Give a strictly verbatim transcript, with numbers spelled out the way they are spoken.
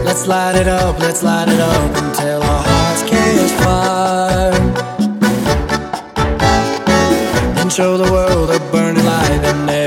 Let's light it up, let's light it up until our hearts catch fire. And show the world a burning light that never